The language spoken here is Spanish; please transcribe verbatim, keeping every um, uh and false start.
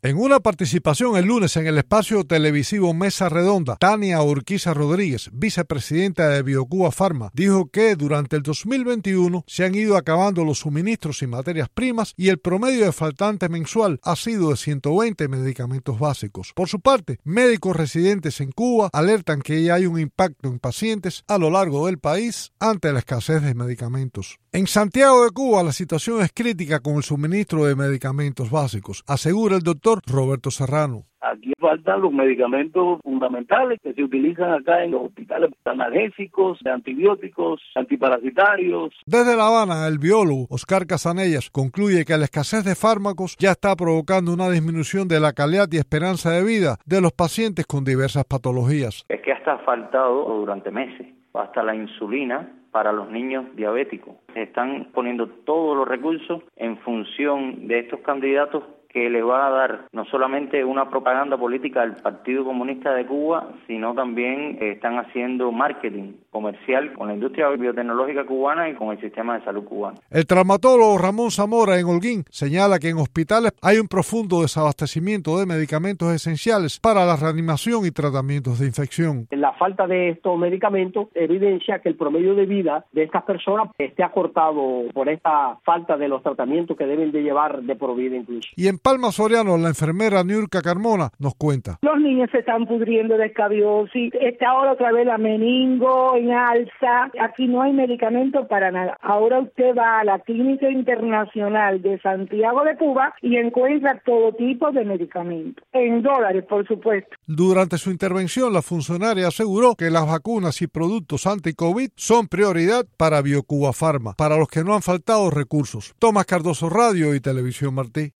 En una participación el lunes en el espacio televisivo Mesa Redonda, Tania Urquiza Rodríguez, vicepresidenta de Biocuba Pharma, dijo que durante el dos mil veintiuno se han ido acabando los suministros y materias primas y el promedio de faltante mensual ha sido de ciento veinte medicamentos básicos. Por su parte, médicos residentes en Cuba alertan que ya hay un impacto en pacientes a lo largo del país ante la escasez de medicamentos. En Santiago de Cuba la situación es crítica con el suministro de medicamentos básicos, asegura el doctor Roberto Serrano. Aquí faltan los medicamentos fundamentales que se utilizan acá en los hospitales, analgésicos, antibióticos, antiparasitarios. Desde La Habana, el biólogo Oscar Casanellas concluye que la escasez de fármacos ya está provocando una disminución de la calidad y esperanza de vida de los pacientes con diversas patologías. Es que hasta ha faltado durante meses, hasta la insulina para los niños diabéticos. Se están poniendo todos los recursos en función de estos candidatos que le va a dar no solamente una propaganda política al Partido Comunista de Cuba, sino también eh, están haciendo marketing comercial con la industria biotecnológica cubana y con el sistema de salud cubano. El traumatólogo Ramón Zamora en Holguín señala que en hospitales hay un profundo desabastecimiento de medicamentos esenciales para la reanimación y tratamientos de infección. La falta de estos medicamentos evidencia que el promedio de vida de estas personas esté acortado por esta falta de los tratamientos que deben de llevar de por vida incluso. Y en Palma Soriano, la enfermera Niurka Carmona nos cuenta. Los niños se están pudriendo de escabiosis, está ahora otra vez la meningo en alza, aquí no hay medicamento para nada. Ahora usted va a la Clínica Internacional de Santiago de Cuba y encuentra todo tipo de medicamentos, en dólares por supuesto. Durante su intervención, la funcionaria aseguró que las vacunas y productos anti-COVID son prioridad para Biocuba Pharma, para los que no han faltado recursos. Tomás Cardoso, Radio y Televisión Martí.